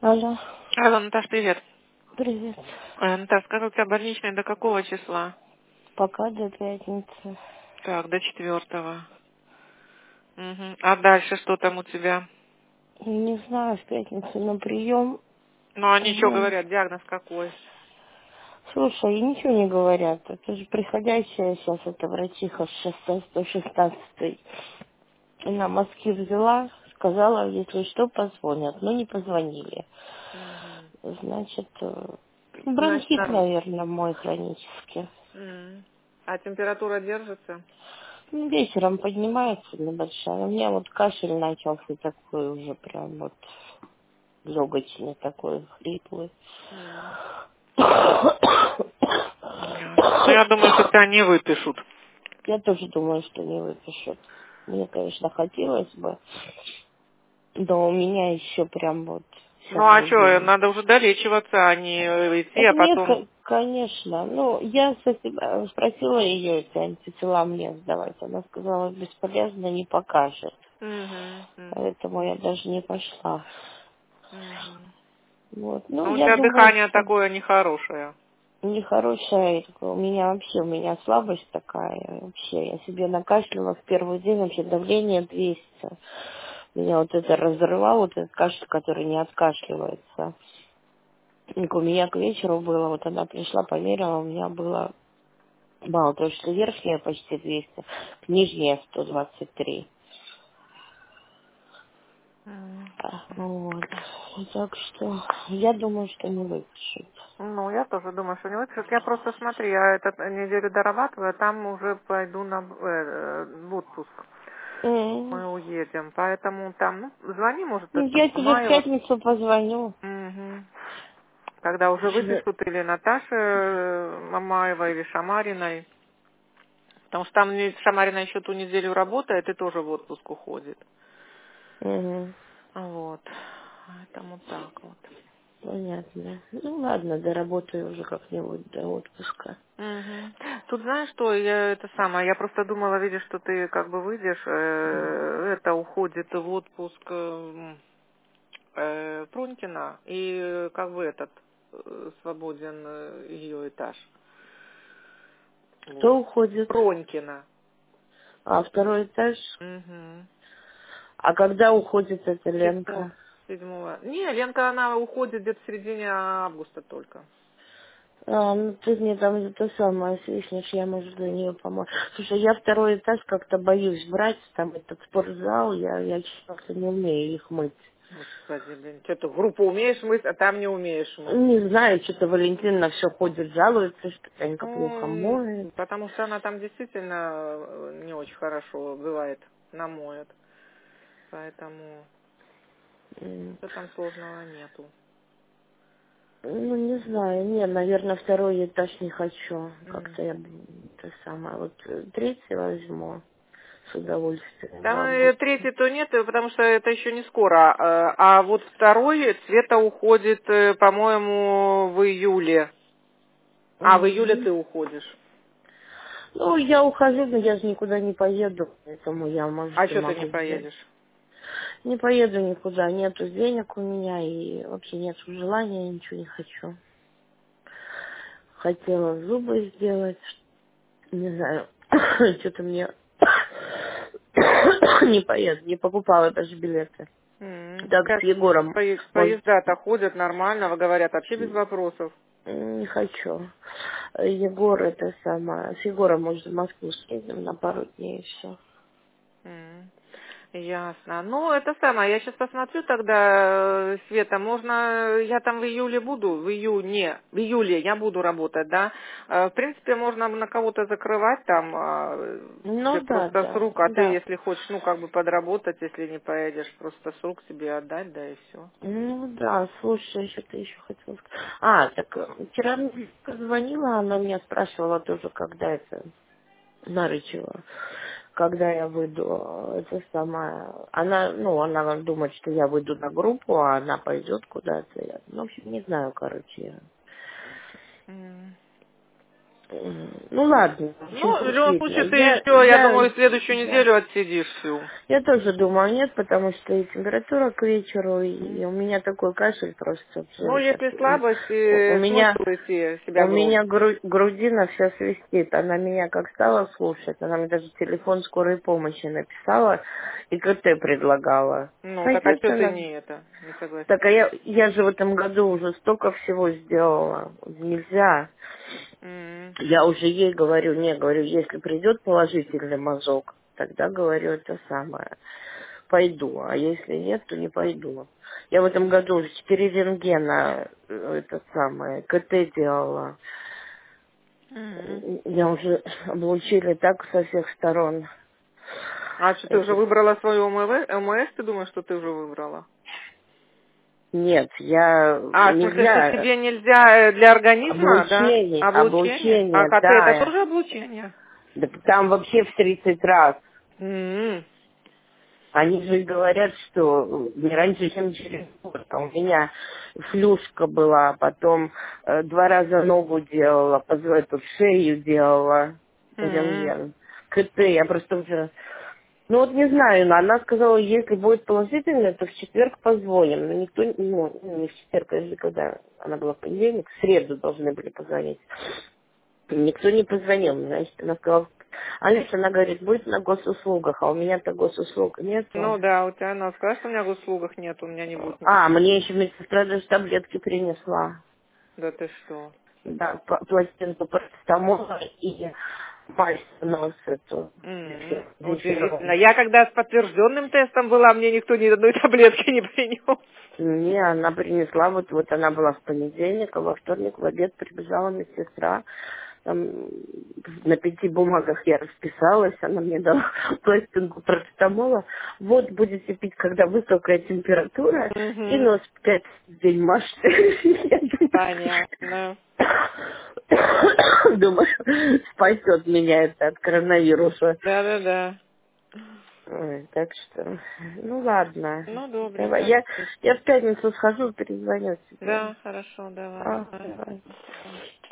Алло, Алло, Наташ, привет. привет. Наташ, скажи, у тебя больничный до какого числа? Пока до пятницы. Так, до 4-го. Угу. А дальше что там у тебя? Не знаю, в пятницу на прием. Ну, они что Ну, говорят, диагноз какой? слушай, и ничего не говорят. Это же приходящая сейчас эта врачиха с 116-й. Она мазки взяла, сказала, если что, позвонят. Но не позвонили. Угу. Значит, Значит, бронхит, норм. наверное, мой хронический. А температура держится? Ну, вечером поднимается небольшая. У меня вот кашель начался такой уже прям вот легочный такой, хриплый. М. Ясно. Ну, я думаю, что тебя не выпишут. Я тоже думаю, что не выпишут. Мне, конечно, хотелось бы, но у меня еще прям вот Ну, сейчас а что, зубы. надо уже долечиваться, а не идти, а Это мне, потом... конечно. Ну, я спросила ее, эти антитела мне сдавать. Она сказала, бесполезно, не покажет. Угу, угу, Поэтому я даже не пошла. угу. Вот. Ну, Ну, у я тебя думаю, дыхание что такое нехорошее. нехорошая. У меня слабость такая. Вообще, я себе накашляла в первый день, вообще давление 200. Меня вот это разрывало, вот этот кашель, который не откашливается. И у меня к вечеру было, вот она пришла, померила, у меня было мало, то что верхняя почти 200, нижняя 123. Вот. Так что я думаю, что не выпишут. Ну, я тоже думаю, что не выпишут. Я просто, смотри, я эту неделю дорабатываю, а там уже пойду в отпуск. М. Мы уедем. Поэтому там, ну, звони, может, Ну, это я тебе в Мамаева. пятницу позвоню. Угу. Когда уже выпишут или Наташе Мамаева, или Шамариной. Потому что там Шамарина еще ту неделю работает и тоже в отпуск уходит. Мгм. Вот. Поэтому так вот. Понятно. Ну ладно, доработаю уже как-нибудь до отпуска. Мгм. Тут знаешь что, я это самое, я просто думала, видишь, что ты как бы выйдешь, это уходит в отпуск Пронькина, и как бы этот свободен ее этаж. Вот. Кто уходит? Пронькина. А, второй этаж? Угу. А когда уходит эта Седьмого. Ленка? Седьмого. Не, Ленка, она уходит где-то в середине августа только. А, ну ты мне там это самое свистнешь, я, может, для нее помогу. Слушай, я второй этаж как-то боюсь брать, там этот спортзал, я честно не умею их мыть. Господи, блин, что ты группу умеешь мыть, а там не умеешь мыть. Не знаю, что-то Валентин на все ходит, жалуется, что Танька плохо моет. Потому что она там действительно не очень хорошо бывает, намоет. Поэтому М. что там сложного нету. Ну, не знаю, не, наверное, второй этаж не хочу. М. Как-то я это самое, вот третий возьму с удовольствием в Там августе. третий то нет, потому что это еще не скоро. А вот второй Света уходит, по-моему, в июле. А, в июле Мгм. ты уходишь. Ну, я ухожу, но я же никуда не поеду, поэтому я, может, А и что ты не могу взять. поедешь? Не поеду никуда, нету денег у меня, и вообще нет желания, я ничего не хочу. Хотела зубы сделать, не знаю, что-то мне не поеду, не покупала даже билеты. Так с Сейчас Егором, может, поезда-то ходят нормально, говорят, вообще без вопросов. не хочу. Егор, это самое, с Егором, может, в Москву съездим на пару дней и все. М. Ясно. Ну, это самое, я сейчас посмотрю тогда, Света, можно, я там в июле буду, в июле я буду работать, да. В принципе, можно на кого-то закрывать там, тебе Ну да, просто с да, рук, а ты, да. если хочешь, ну, как бы подработать, если не поедешь, просто с рук себе отдать, да, и все. Ну да, слушай, что-то еще хотела сказать. А, так вчера мне звонила, она меня спрашивала тоже, когда это Нарычева, когда я выйду, это самое. Она, ну, она думает, что я выйду на группу, а она пойдет куда-то. Ну, в общем, не знаю, короче, я. Ну ладно, в общем, Ну, в пусть любом видно. случае, ты еще, я думаю, следующую Да. неделю отсидишь всю. Я тоже думаю, нет, потому что и температура к вечеру, и у меня такой кашель просто. Ну, если слабость, У меня смысл идти себя у гробить. меня грудина вся свистит. Она меня как стала слушать, она мне даже телефон скорой помощи написала и КТ предлагала. Ну, А так а что ты естественно, не согласен? так а я же в этом году уже столько всего сделала. Нельзя. М. Я уже ей говорю, не, говорю, если придет положительный мазок, тогда, говорю, это самое, пойду. А если нет, то не пойду. Я в этом году уже 4 рентгена, это самое, КТ делала. М. Я уже облучили так со всех сторон. А что, ты уже Это выбрала свою МС, ты думаешь, что ты уже выбрала? нет, я А, в смысле, что нельзя. тебе нельзя для организма, да? Облучение, Облучение? А облучение, КТ это да. тоже облучение? Да там вообще в 30 раз. М. Они же говорят, что не раньше, чем через год. А у меня флюшка была, потом 2 раза ногу делала, эту шею делала, М. рентген, КТ. Я просто уже... Ну вот не знаю, но она сказала, если будет положительно, то в четверг позвоним. Но никто, ну, не в четверг, а если когда она была в понедельник, в среду должны были позвонить. Никто не позвонил, значит, она сказала, Алиса, она говорит, будет на госуслугах, а у меня-то госуслуг нету. Ну да, у тебя она сказала, что у меня в услугах нет, у меня не будет. А, мне еще медсестра даже таблетки принесла. Да ты что? Да, пластинку парацетамола и мазь в нос эту Удивительно. зефированную. Я когда с подтвержденным тестом была, мне никто ни одной таблетки не принес. Не, она принесла, вот она была в понедельник, а во вторник в обед прибежала медсестра. Там на 5 бумагах я расписалась, она мне дала пластинку парацетамола. Вот будете пить, когда высокая температура, и Угу. нос 5 день машет. Понятно. Думаю, спасет меня это от коронавируса. Да-да-да. Ой, так что, ну ладно. Ну, Давай, добренько. я в пятницу схожу, перезвоню тебе. Да, хорошо, давай. А, давай.